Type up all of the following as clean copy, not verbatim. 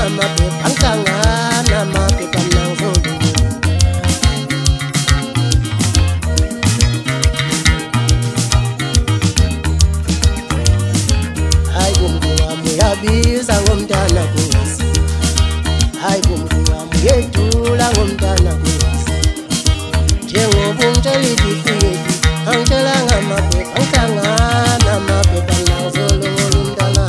ngamaphepha angihlangana amaphepha mnangizolo hayi kumntu wami uyabiza ngomntana kuwasi hayi kumntu wami uyedula ngomntana kuwasi njengoba ungitshela itifiki angitshela ngamaphepha angihlangana amaphepha mnangizolo ngolumntana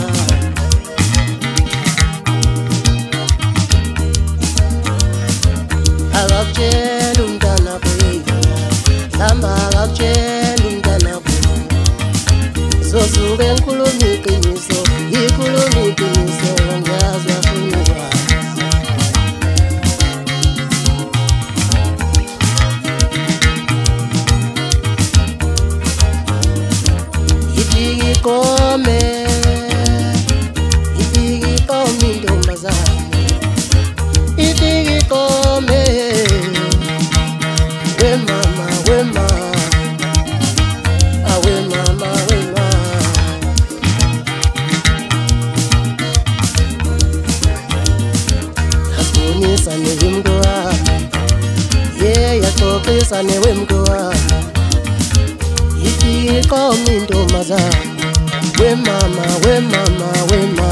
akakutshela umntana kwethu hamba akakutshela umntana kwethu sosuke ngikhuluma iqiniso ngikhuluma iqiniso ngiyazi uyafuna ukwazi ifike ikome intombazane ifike ikome wemama awemama yasibonisa newemntu wami yaxoxisa newemntu wami ifike ikome intombazane wemama